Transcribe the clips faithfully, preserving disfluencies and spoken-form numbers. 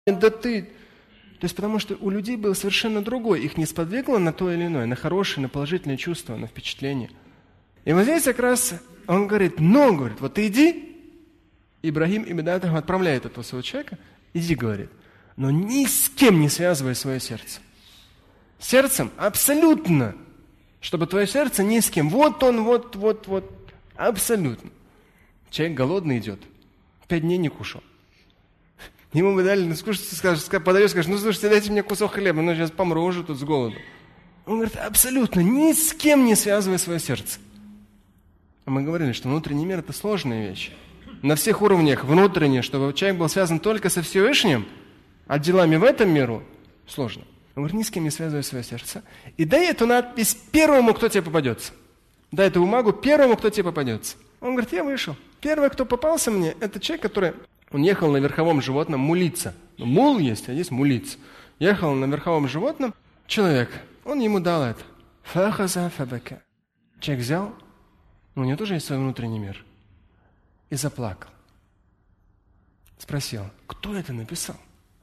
да ты... То есть потому что у людей было совершенно другое. Их не сподвигло на то или иное, на хорошее, на положительное чувство, на впечатление. И вот здесь как раз он говорит, но, говорит, вот ты иди. Ибрахим ибн Адхам отправляет этого своего человека, иди, говорит, но ни с кем не связывай свое сердце. Сердцем абсолютно, чтобы твое сердце ни с кем. Вот он, вот, вот, вот, абсолютно. Человек голодный идет, пять дней не кушал. Ему бы дали, ну, скажешь, скажешь, подаешь, скажешь, ну, слушайте, дайте мне кусок хлеба, ну, сейчас помру уже тут с голоду. Он говорит, абсолютно, ни с кем не связывай свое сердце. А мы говорили, что внутренний мир – это сложная вещь. На всех уровнях внутренне, чтобы человек был связан только со Всевышним, а делами в этом миру сложно. Он говорит, ни с кем не связывай свое сердце. И дай эту надпись первому, кто тебе попадется. Дай эту бумагу первому, кто тебе попадется. Он говорит, я вышел. Первый, кто попался мне, это человек, который... Он ехал на верховом животном мулица. Мул есть, а есть мулиц. Ехал на верховом животном человек. Он ему дал это. Фахаза фабака. Человек взял, у него тоже есть свой внутренний мир. И заплакал. Спросил, кто это написал?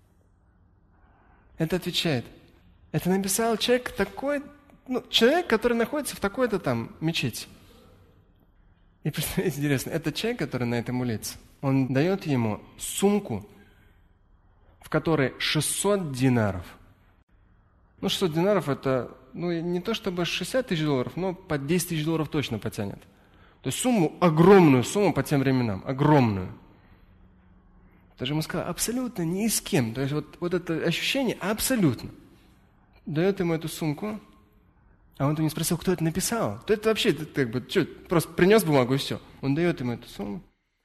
Это отвечает, это написал человек такой, ну, человек, который находится в такой-то там мечети. И представляете, интересно, это человек, который на этом улице, он дает ему сумку, в которой шестьсот динаров. Ну, шестьсот динаров это, ну, не то чтобы шестьдесят тысяч долларов, но под десять тысяч долларов точно потянет. То есть сумму, огромную сумму по тем временам, огромную. Даже ему сказал, абсолютно ни с кем. То есть вот, вот это ощущение абсолютно. Дает ему эту сумку, а он-то не спросил, кто это написал. То это вообще, это, как бы, что, просто принес бумагу и все. Он дает ему эту сумму.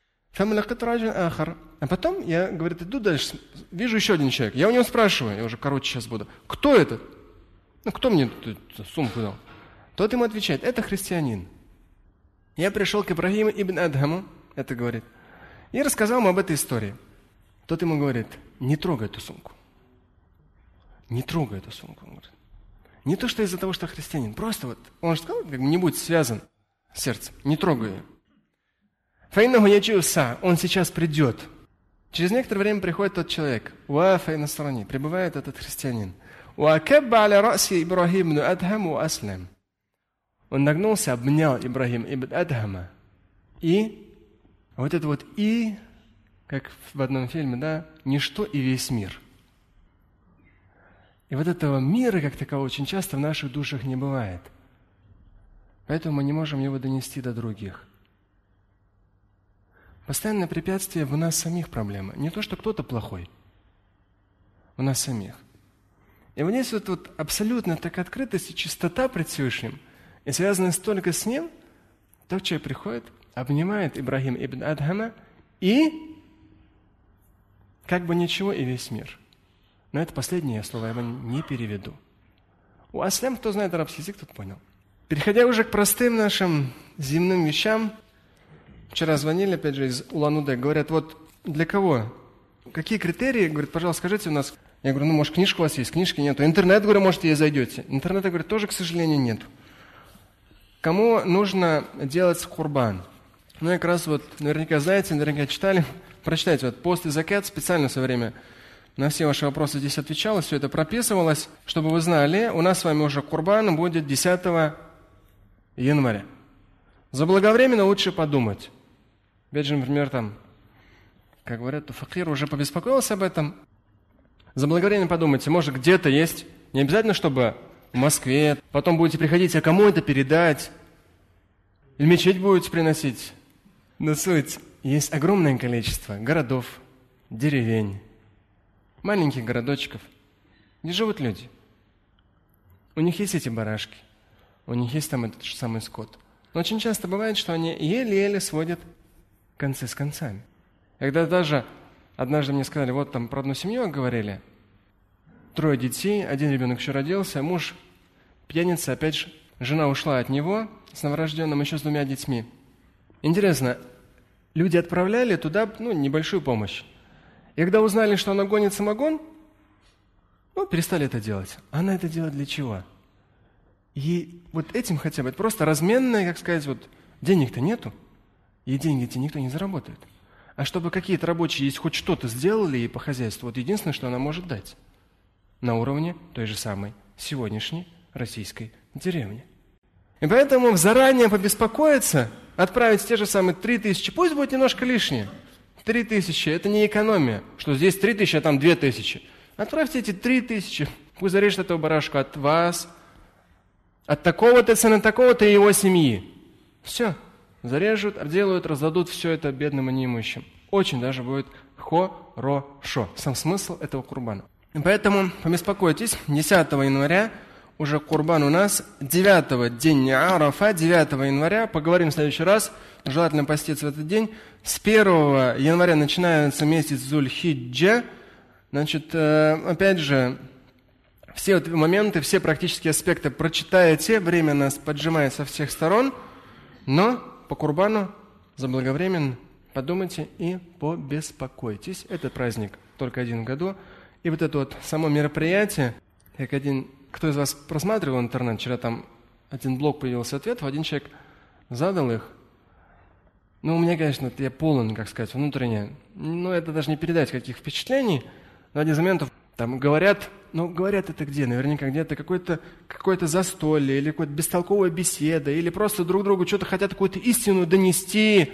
А потом я, говорит, иду дальше, вижу еще один человек. Я у него спрашиваю, я уже короче сейчас буду, кто это? Ну, кто мне эту сумку дал? Тот ему отвечает, это христианин. Я пришел к Ибрахиму ибн Адхаму, это говорит, и рассказал ему об этой истории. Тот ему говорит, не трогай эту сумку. Не трогай эту сумку. Он говорит. Не то, что из-за того, что христианин, просто вот, он же сказал, как бы не будет связан с сердцем, не трогай ее. Фаиннаху ячуса, он сейчас придет. Через некоторое время приходит тот человек, уафай на стороне, прибывает этот христианин. Уакабба аля раси Ибрахим ибн Адхам ва аслам. Он нагнулся, обнял Ибрахим ибн Адхама. И вот это вот «и», как в одном фильме, да, «ничто и весь мир». И вот этого мира, как такового, очень часто в наших душах не бывает. Поэтому мы не можем его донести до других. Постоянное препятствие в нас самих проблема. Не то, что кто-то плохой. У нас самих. И вот здесь вот, вот абсолютно так открытость и чистота пред Всевышним, и связанная столько с ним, тот человек приходит, обнимает Ибрахим ибн Адхама и как бы ничего и весь мир. Но это последнее слово, я его не переведу. У аслям, кто знает арабский язык, тот понял. Переходя уже к простым нашим земным вещам, вчера звонили, опять же, из Улан-Удэ, говорят, вот для кого? Какие критерии? Говорят, пожалуйста, скажите у нас. Я говорю, ну, может, книжка у вас есть? Книжки нету. Интернет, говорю, может, ей зайдете. Интернета, говорю, тоже, к сожалению, нету. Кому нужно делать курбан? Ну, как раз вот, наверняка знаете, наверняка читали. Прочитайте, вот пост и закат специально в свое время на все ваши вопросы здесь отвечалось, все это прописывалось, чтобы вы знали, у нас с вами уже курбан будет десятого января. Заблаговременно лучше подумать. Опять же, например, там, как говорят, факир уже побеспокоился об этом. Заблаговременно подумайте, может, где-то есть, не обязательно, чтобы в Москве, потом будете приходить, а кому это передать? Или мечеть будете приносить? Но суть, есть огромное количество городов, деревень, маленьких городочков, где живут люди. У них есть эти барашки, у них есть там этот же самый скот. Но очень часто бывает, что они еле-еле сводят концы с концами. Когда даже однажды мне сказали, вот там про одну семью говорили, трое детей, один ребенок еще родился, муж пьяница, опять же, жена ушла от него с новорожденным, еще с двумя детьми. Интересно, люди отправляли туда, ну, небольшую помощь. И когда узнали, что она гонит самогон, ну, перестали это делать. Она это делает для чего? И вот этим хотя бы, это просто разменное, как сказать, вот денег-то нету, и деньги эти никто не заработает. а чтобы какие-то рабочие здесь хоть что-то сделали и по хозяйству. Вот единственное, что она может дать на уровне той же самой сегодняшней российской деревни. И поэтому заранее побеспокоиться, отправить те же самые три тысячи, пусть будет немножко лишнее. Три тысячи – это не экономия, что здесь три тысячи, а там две тысячи. Отправьте эти три тысячи, пусть зарежет этого барашка от вас, от такого-то сына, такого-то и его семьи. Все. Зарежут, делают, раздадут все это бедным и неимущим. Очень даже будет хорошо. Сам смысл этого курбана. И поэтому побеспокойтесь, десятого января уже курбан у нас, девятого день Арафа, девятого января, поговорим в следующий раз, желательно поститься в этот день. С первого января начинается месяц Зуль-Хиджа. Значит, опять же, все вот моменты, все практические аспекты прочитаете, время нас поджимает со всех сторон, но по курбану заблаговременно подумайте и побеспокойтесь. Этот праздник только один в году. И вот это вот само мероприятие, как один, кто из вас просматривал интернет, вчера там один блог появился ответов, один человек задал их. Ну, у меня, конечно, я полон, как сказать, внутренне. Ну, это даже не передать каких впечатлений. Но один из моментов, там говорят, ну, говорят это где? Наверняка где-то какое-то, какое-то застолье, или какая-то бестолковая беседа, или просто друг другу что-то хотят, какую-то истину донести.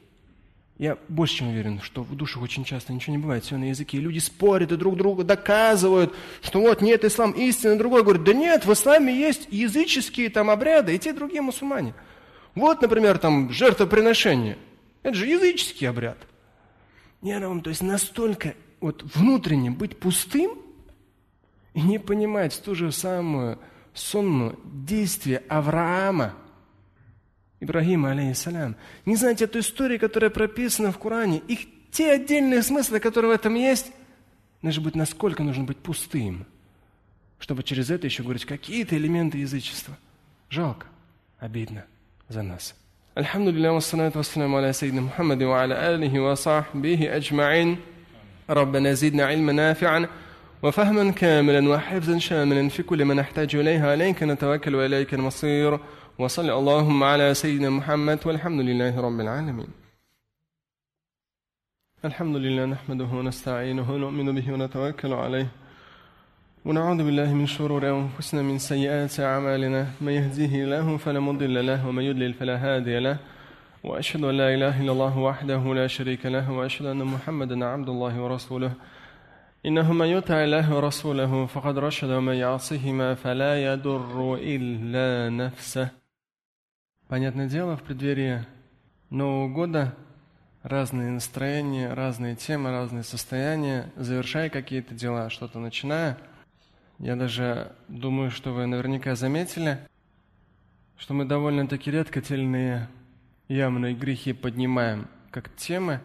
Я больше чем уверен, что в душах очень часто ничего не бывает, все на языке. И люди спорят и друг другу доказывают, что вот нет, ислам истинный, другой говорит, да нет, в исламе есть языческие там обряды, и те другие мусульмане. Вот, например, там жертвоприношение. Это же языческий обряд. Не, Равам, то есть настолько вот внутренне быть пустым и не понимать ту же самую сонную действие Авраама, Ибрагима, алейхиссалям. Не знать эту историю, которая прописана в Коране, их те отдельные смыслы, которые в этом есть, нужно быть, насколько нужно быть пустым, чтобы через это еще говорить какие-то элементы язычества. Жалко, обидно за нас. Альхамдулилля, вассалату вассаляму аля сайидна Мухаммади ва аля алихи ва сахбихи аджма'ин. ربنا زدنا علما نافعا وفهما كاملا وحفظا شاملا في كل ما نحتاج إليها عليك نتوكل وإليك المصير وصل اللهم على سيدنا محمد والحمد لله رب العالمين. الحمد لله نحمده ونستعينه ونؤمن به ونتوكل عليه ونعوذ بالله من شرور أنفسنا من سيئات أعمالنا من يهديه الله فلا مضل له ومن يضلل فلا هادي له وأشهد أن لا إله إلا الله وحده لا شريك له وأشهد أن محمدا عبد الله ورسوله إنه من يطع الله ورسوله فقد رشد ومن يعصهما فلا يضر إلا نفسه. Понятное дело, в преддверии Нового года разные настроения, разные темы, разные состояния, завершая какие-то дела, что-то начиная. Я даже думаю, что вы наверняка заметили, что мы довольно-таки редко те или иные явные грехи поднимаем как темы.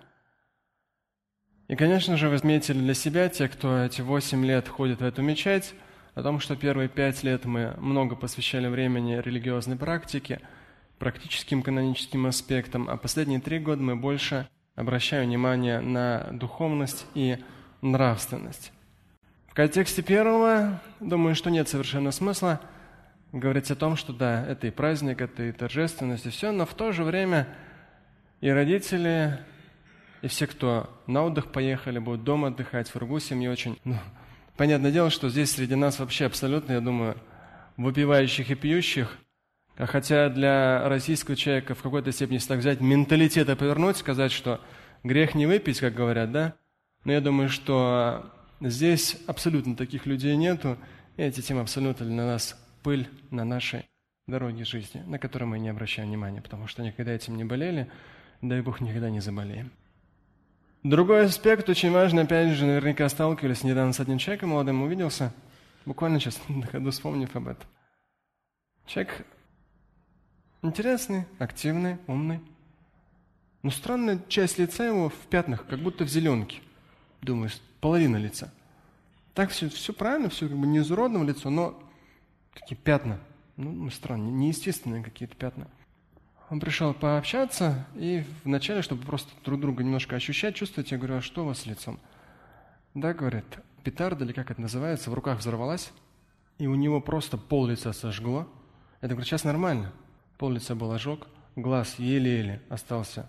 И, конечно же, вы заметили для себя, те, кто эти восемь лет ходит в эту мечеть, о том, что первые пять лет мы много посвящали времени религиозной практике, практическим каноническим аспектам, а последние три года мы больше обращаем внимание на духовность и нравственность. В контексте первого, думаю, что нет совершенно смысла говорить о том, что да, это и праздник, это и торжественность, и все, но в то же время и родители, и все, кто на отдых поехали, будут дома отдыхать, в кругу семьи очень... Ну, понятное дело, что здесь среди нас вообще абсолютно, я думаю, выпивающих и пьющих, а хотя для российского человека в какой-то степени, если так взять, менталитета повернуть, сказать, что грех не выпить, как говорят, да? Но я думаю, что здесь абсолютно таких людей нету, и эти темы абсолютно для нас пыль на нашей дороге жизни, на которой мы не обращаем внимания, потому что никогда этим не болели, дай Бог, никогда не заболеем. Другой аспект, очень важный, опять же, наверняка сталкивались недавно с одним человеком, молодым увиделся, буквально сейчас на ходу вспомнив об этом. Человек интересный, активный, умный, но странная часть лица его в пятнах, как будто в зеленке. Думаю, половина лица. Так все, все правильно, все как бы не изуродное лицо, но какие пятна. Ну, странно, неестественные какие-то пятна. Он пришел пообщаться, и вначале, чтобы просто друг друга немножко ощущать, чувствовать, я говорю, а что у вас с лицом? Да, говорит, петарда, или как это называется, в руках взорвалась, и у него просто пол лица сожгло. Я говорю, сейчас нормально. Пол лица был ожог, глаз еле-еле остался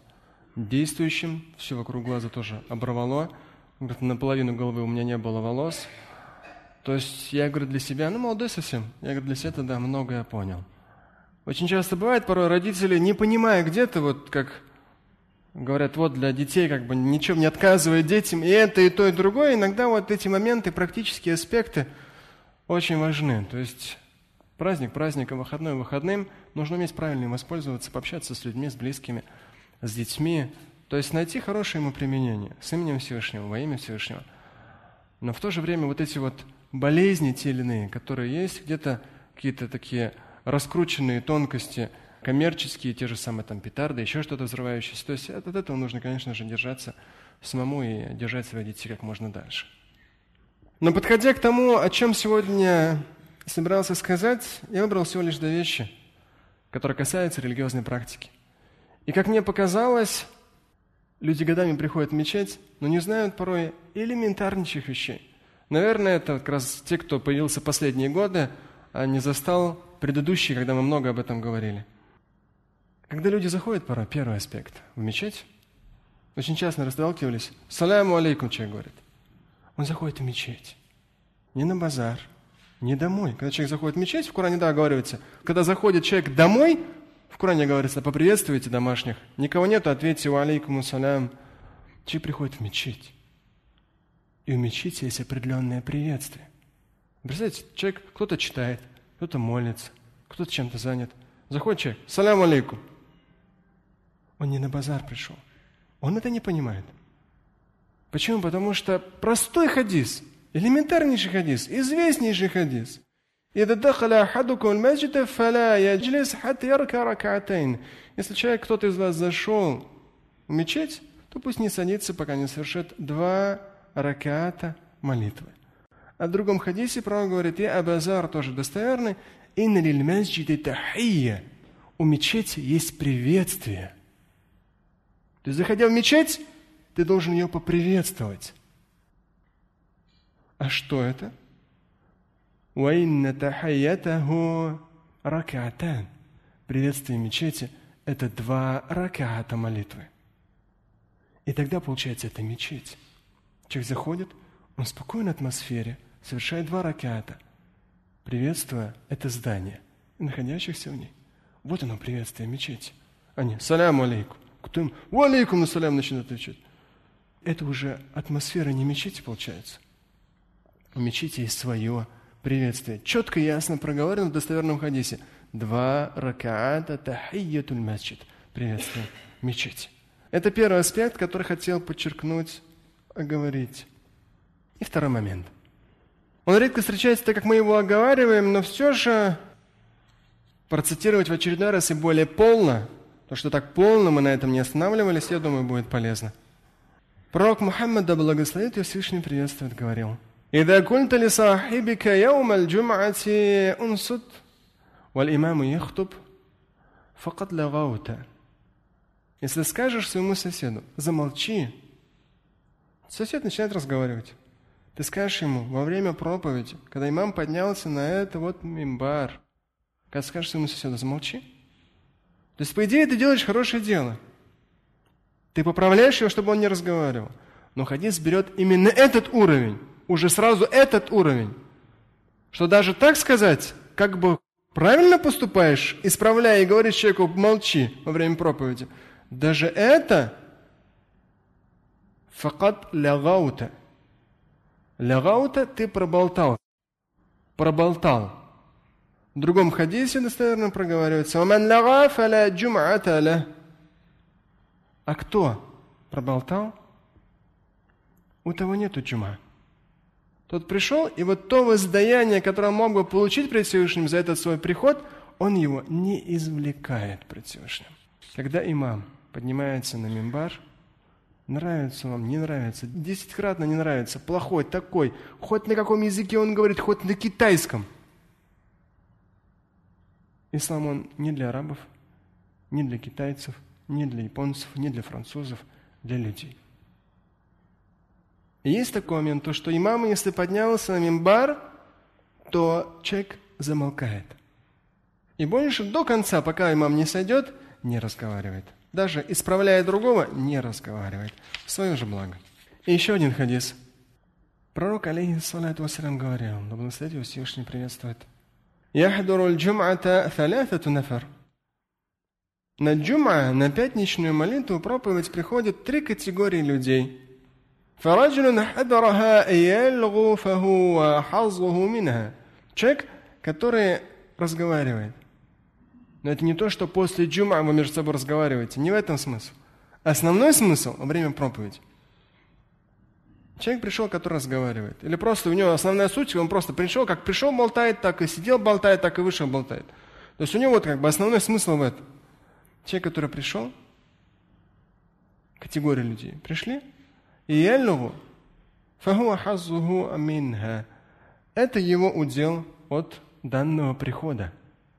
действующим, все вокруг глаза тоже оборвало. Говорит, наполовину головы у меня не было волос. То есть я, говорю, для себя, ну, молодой совсем, я, говорю, для себя тогда многое понял. Очень часто бывает, порой родители, не понимая где-то, вот как говорят, вот для детей как бы ничем не отказывает детям, и это, и то, и другое, иногда вот эти моменты, практические аспекты очень важны. То есть праздник праздником, выходной выходным, нужно уметь правильно им воспользоваться, пообщаться с людьми, с близкими, с детьми, то есть найти хорошее ему применение с именем Всевышнего, во имя Всевышнего. Но в то же время вот эти вот болезни те или иные, которые есть, где-то какие-то такие раскрученные тонкости, коммерческие, те же самые там петарды, еще что-то взрывающееся. То есть от этого нужно, конечно же, держаться самому и держать своих детей как можно дальше. Но подходя к тому, о чем сегодня собирался сказать, я выбрал всего лишь две вещи, которые касаются религиозной практики. И как мне показалось, люди годами приходят в мечеть, но не знают порой элементарнейших вещей. Наверное, это как раз те, кто появился последние годы, а не застал предыдущие, когда мы много об этом говорили. Когда люди заходят порой, первый аспект, в мечеть, очень часто расталкивались, «Саляму алейкум», человек говорит. Он заходит в мечеть, не на базар, не домой. Когда человек заходит в мечеть, в Коране, да, оговаривается, когда заходит человек домой, в Коране говорится, поприветствуйте домашних, никого нету, ответьте «Ва алейкуму салям». Человек приходит в мечеть, и в мечети есть определенное приветствие. Представляете, человек, кто-то читает, кто-то молится, кто-то чем-то занят. Заходит человек, «Салям алейкум». Он не на базар пришел. Он это не понимает. Почему? Потому что простой хадис, элементарнейший хадис, известнейший хадис. Если человек, кто-то из вас зашел в мечеть, то пусть не садится, пока не совершит два раката молитвы. А в другом хадисе пророк говорит, и Абазар тоже достоверный, «Инна лиль масджиди тахийя». У мечети есть приветствие. То есть, заходя в мечеть, ты должен ее поприветствовать. А что это? «Уаинна тахайятаху ракатан». Приветствие мечети – это два раката молитвы. И тогда, получается, это мечеть. Человек заходит, он в спокойной атмосфере совершает два раката, приветствуя это здание и находящихся в ней. Вот оно, приветствие мечети. Они «Саляму алейкум». Кто им «Ва алейкум салям» начинает отвечать. Это уже атмосфера не мечети получается. У мечети есть свое приветствие. Четко и ясно проговорено в достоверном хадисе. Два ракаата тахийятуль масджид. Приветствие мечети. Это первый аспект, который хотел подчеркнуть, оговорить. И второй момент. Он редко встречается, так как мы его оговариваем, но все же процитировать в очередной раз и более полно, потому что так полно мы на этом не останавливались, я думаю, будет полезно. Пророк Мухаммад, да благословит его Всевышний, приветствует, говорил: «Ида кунта ли сахибика яум аль-джум'ати унсут, валь имаму яхтуб, факат лагаута». Если скажешь своему соседу: «Замолчи», сосед начинает разговаривать. Ты скажешь ему во время проповеди, когда имам поднялся на это вот мимбар, когда скажешь своему соседу: «Замолчи». То есть, по идее, ты делаешь хорошее дело. Ты поправляешь его, чтобы он не разговаривал. Но хадис берет именно этот уровень, уже сразу этот уровень, что даже так сказать, как бы правильно поступаешь, исправляя и говоришь человеку: «Молчи» во время проповеди. Даже это факат лягаута. Лягаута ты проболтал. Проболтал. В другом хадисе достоверно проговаривается: «Ваман ляга фаля джум'ата ля». А кто проболтал? У того нету джума. Тот пришел, и вот то воздаяние, которое он мог бы получить пред Всевышним за этот свой приход, он его не извлекает пред Всевышним. Когда имам поднимается на мимбар, нравится вам, не нравится, десятикратно не нравится, плохой, такой, хоть на каком языке он говорит, хоть на китайском. Ислам, он не для арабов, не для китайцев, не для японцев, не для французов, для людей. И есть такой момент, то, что имам, если поднялся на мимбар, то человек замолкает. И больше до конца, пока имам не сойдет, не разговаривает. даже исправляя другого, не разговаривает в свое же благо. И еще один хадис. Пророк, алейхиссалату вассалям, говорил, да благословит его Всевышний приветствует: «Яхдуру аль-джум'ата тhalāthatu нафар». На джум'а, на пятничную молитву, проповедь приходят три категории людей. فَرَجُلٌ حَضَرَهَا يَلْغُ فَهُوَ حَظُّهُ مِنْهَا. Человек, который разговаривает. Но это не то, что после джум'а вы между собой разговариваете. Не в этом смысл. Основной смысл во время проповеди. Человек пришел, который разговаривает. Или просто у него основная суть, он просто пришел, как пришел, болтает, так и сидел, болтает, так и вышел, болтает. То есть у него вот как бы основной смысл в этом. Человек, который пришел, категория людей пришли, и яллугу фахуа хаззуху аминха. Это его удел от данного прихода.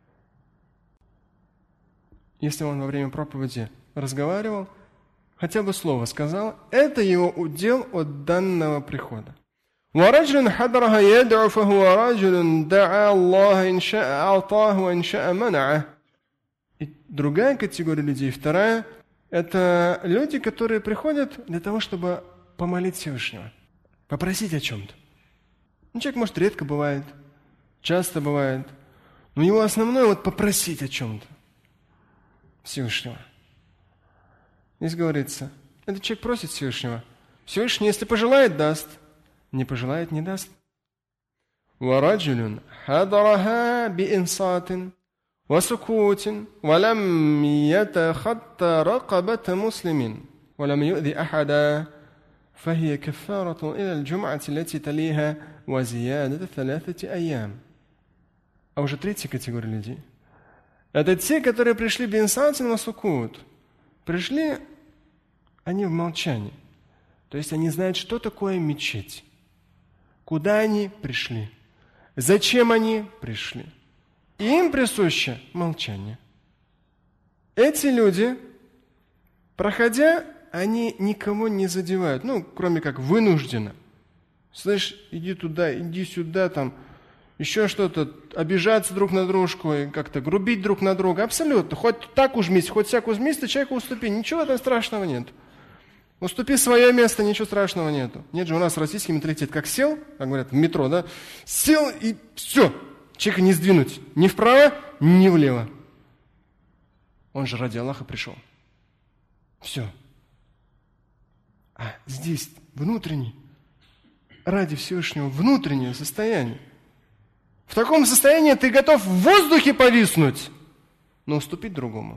Если он во время проповеди разговаривал, хотя бы слово сказал, это его удел от данного прихода. وَرَجْلٌ حَضَرَهَا يَدْعُ فَهُوَ رَجُلٌ دَعَا اللَّهَ إِنْ شَاءَ أَعْطَاهُ وَإِنْ شَاءَ مَنَعَهُ. И другая категория людей, вторая, это люди, которые приходят для того, чтобы помолить Всевышнего, попросить о чем-то. Ну, человек, может, редко бывает, часто бывает, но у него основное вот попросить о чем-то Всевышнего. Здесь говорится, этот человек просит Всевышнего. Всевышний, если пожелает, даст. Не пожелает, не даст. وَرَجُلٌ حَضَرَهَا بِإِنصَاتٍ وَسُكُوتٍ وَلَمْ يَتَخَطَّ رَقَبَةَ مُسْلِمٍ وَلَمْ يُؤْذِ أَحَدًا فَهِيَ كَفَّارَةٌ إِلَى الْجُمْعَةِ الَّتِي تَلِيهَا وَزِيَادَةَ ثَلَاثَةِ أَيَّامٍ. А уже третья категория людей. Это те, которые пришли бинсатин васукут. Пришли они в молчании. То есть они знают, что такое мечеть. Куда они пришли. Зачем они пришли. И им присуще молчание. Эти люди, проходя, они никого не задевают. Ну, кроме как вынужденно. Слышь, иди туда, иди сюда, там, еще что-то, обижаться друг на дружку, и как-то грубить друг на друга. Абсолютно. Хоть так ужмись, хоть всяк ужмись, ты человеку уступи. Ничего там страшного нет. Уступи свое место, ничего страшного нету. Нет же, у нас российский менталитет как сел, как говорят, в метро, да? Сел и все. Человека не сдвинуть ни вправо, ни влево. Он же ради Аллаха пришел. Все. А здесь внутренний, ради Всевышнего, внутреннее состояние. В таком состоянии ты готов в воздухе повиснуть, но уступить другому.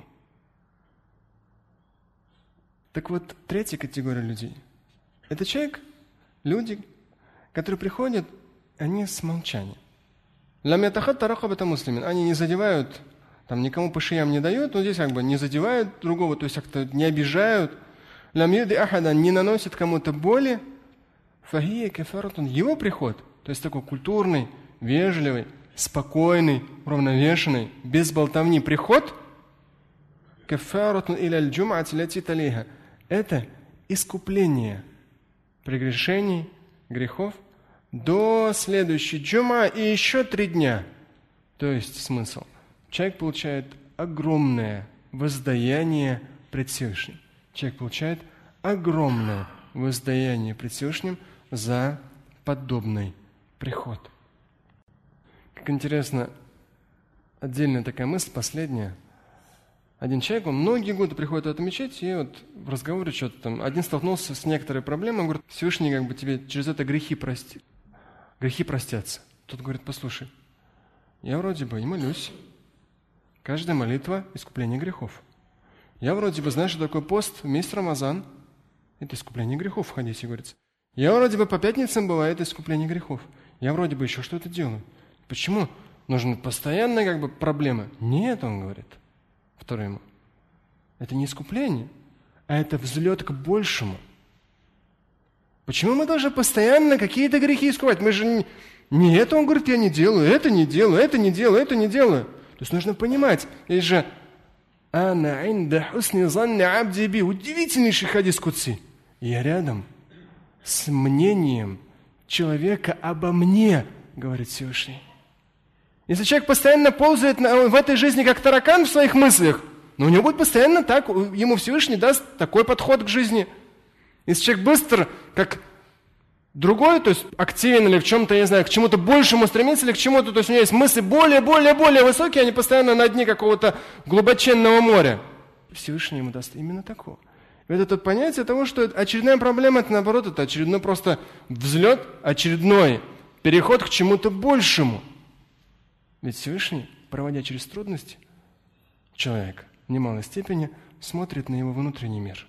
Так вот, третья категория людей. Это человек, люди, которые приходят, они с молчанием. Лам ятахатта ракабата муслимин. Они не задевают, там никому по шеям не дают, но здесь как бы не задевают другого, то есть как-то не обижают. Лам юди ахада, не наносят кому-то боли. Фахия кафаратун. Его приход, то есть такой культурный, вежливый, спокойный, уравновешенный, без болтовни приход, кафаратун иля аль-джум'ати лати талиха. Это искупление прегрешений, грехов до следующей джума и еще три дня. То есть смысл. Человек получает огромное воздаяние пред Всевышним. Человек получает огромное воздаяние пред Всевышним за подобный приход. Как интересно, отдельная такая мысль, последняя. Один человек, он многие годы приходит в эту мечеть, и вот в разговоре что-то там, один столкнулся с некоторой проблемой, он говорит, Всевышний как бы тебе через это грехи простит. Грехи простятся. Тот говорит, послушай, я вроде бы и молюсь. Каждая молитва – искупление грехов. Я вроде бы знаю, что такое пост в месяц Рамазан. Это искупление грехов в хадисе говорится. Я вроде бы по пятницам бывает искупление грехов. Я вроде бы еще что-то делаю. Почему? Нужны постоянные как бы проблемы. Нет, он говорит. Второе ему. Это не искупление, а это взлет к большему. Почему мы должны постоянно какие-то грехи искупать? Мы же не, не это, он говорит, я не делаю, это не делаю, это не делаю, это не делаю. То есть нужно понимать. Есть же «Ана инда хусни занни абди би» удивительнейший хадис кудси. Я рядом с мнением человека обо мне, говорит Всевышний. Если человек постоянно ползает в этой жизни как таракан в своих мыслях, Но у него будет постоянно так, ему Всевышний даст такой подход к жизни. Если человек быстро, как другой, то есть активен или в чем-то, я не знаю, к чему-то большему стремится или к чему-то, то есть у него есть мысли более, более, более высокие, они постоянно на дне какого-то глубоченного моря. Всевышний ему даст именно такого. И это тут понятие того, что очередная проблема, это наоборот, это очередной просто взлет, очередной переход к чему-то большему. Ведь Всевышний, проводя через трудности, человек в немалой степени смотрит на его внутренний мир.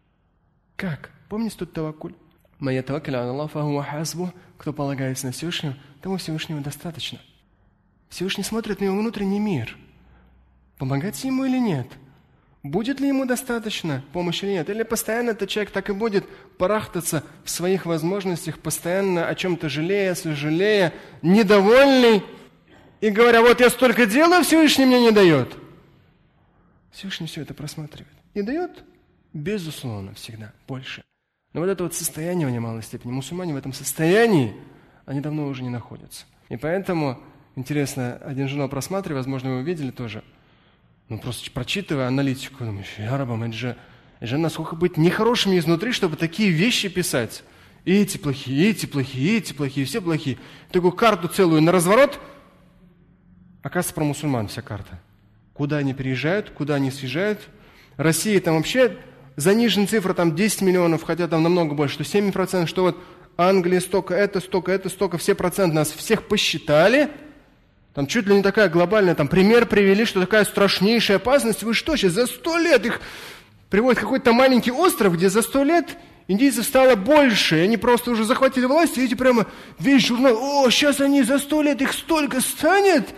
Как? Помните тут таваккуль? «Майя таваккаля аля Аллах, фахуа хасбух». Кто полагается на Всевышнего, тому Всевышнего достаточно. Всевышний смотрит на его внутренний мир. Помогать ему или нет? Будет ли ему достаточно помощи или нет? Или постоянно этот человек так и будет барахтаться в своих возможностях, постоянно о чем-то жалея, сожалея, недовольный, и говоря, вот я столько делаю, Всевышний мне не дает. Всевышний все это просматривает. И дает, безусловно, всегда больше. Но вот это вот состояние в немалой степени, мусульмане в этом состоянии, они давно уже не находятся. И поэтому, интересно, один журнал просматривая, возможно, вы видели тоже, ну просто прочитывая аналитику, думаешь, я рабам, это же, это же насколько быть нехорошими изнутри, чтобы такие вещи писать. И эти плохие, и эти плохие, и эти плохие, все плохие. Такую карту целую на разворот, оказывается, про мусульман вся карта. Куда они переезжают, куда они съезжают. Россия там вообще занижена цифра, там десять миллионов, хотя там намного больше, что семь процентов, что вот Англия столько, это столько, это столько, все проценты нас всех посчитали. Там чуть ли не такая глобальная, там пример привели, что такая страшнейшая опасность. Вы что, сейчас за сто лет их приводят в какой-то маленький остров, где за сто лет индийцев стало больше, и они просто уже захватили власть, и эти прямо весь журнал, о, сейчас они за сто лет их столько станет,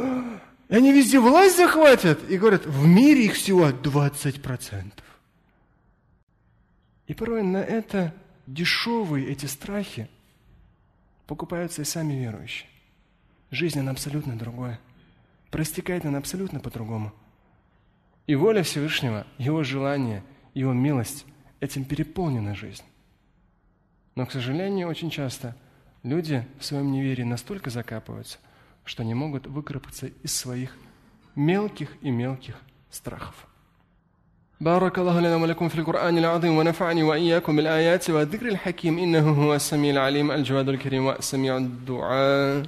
и они везде власть захватят, и говорят, в мире их всего двадцать процентов. И порой на это дешевые эти страхи покупаются и сами верующие. Жизнь, она абсолютно другое. Проистекает она абсолютно по-другому. И воля Всевышнего, Его желание, Его милость – этим переполнена жизнь. Но, к сожалению, очень часто люди в своем неверии настолько закапываются, что не могут выкарабкаться из своих мелких и мелких страхов. بارك الله لنا ولكم في القرآن العظيم ونفعني وإياكم بالآيات والذكر الحكيم إنه هو السميع العليم الجواد الكريم والسميع الدعاء.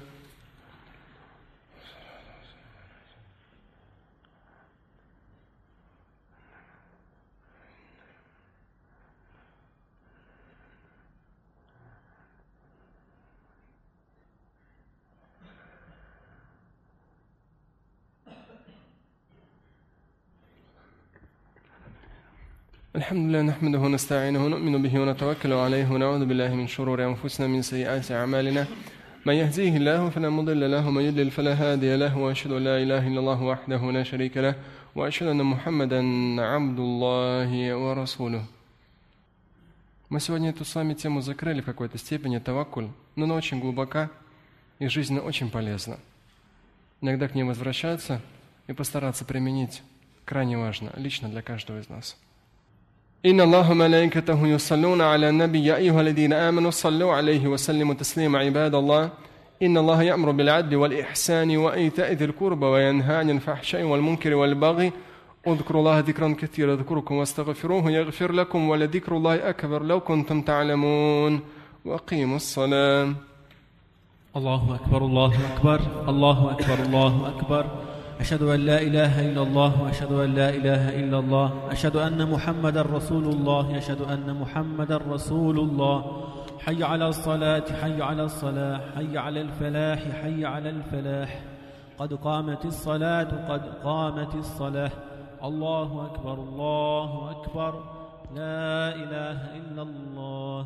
الحمد لله نحمده ونستعينه ونؤمن به ونتوكل عليه ونعوذ بالله من شرور أنفسنا من سيئات أعمالنا من يهديه الله فلا مضل له ومن يضلل فلا هادي له وأشهد أن لا إله إلا الله وحده لا شريك له وأشهد أن محمدا عبد الله ورسوله. Мы сегодня эту с вами тему закрыли в какой-то степени, таваккуль, но она очень глубока и жизненно очень полезна. Иногда к ней возвращаться и постараться применить крайне важно, лично для каждого из нас. إن الله وملائكته يصلون على النبي يا أيها الذين آمنوا صلوا عليه وسلموا تسليما عباد الله إن الله يأمر بالعدل والإحسان وإيتاء ذي القربى وينهى عن الفحشاء والمنكر والبغي اذكروا الله ذكرا كثيرا اذكركم واستغفروه يغفر لكم ولذكر الله أكبر لو كنتم تعلمون وأقيموا الصلاة. الله أكبر الله أكبر الله أكبر الله أكبر أشهد أن لا إله إلا الله وأشهد أن لا إله إلا الله أشهد أن محمدا رسول الله أشهد أن محمدا رسول الله حي على الصلاة حي على الصلاة حي على الفلاح حي على الفلاح قد قامت الصلاة قد قامت الصلاة الله أكبر الله أكبر لا إله إلا الله.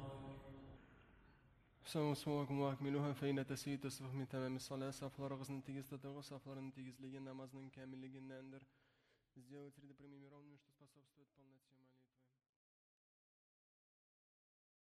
Сауасуакум вакмилуха фейна тасиит тасфух мин тамами салат сафлар гызны тегистатыгы сафларын тегизлеген намазның кәмиллегеннәндер. Сделать ряды примеров, что способствует полноте молитвы.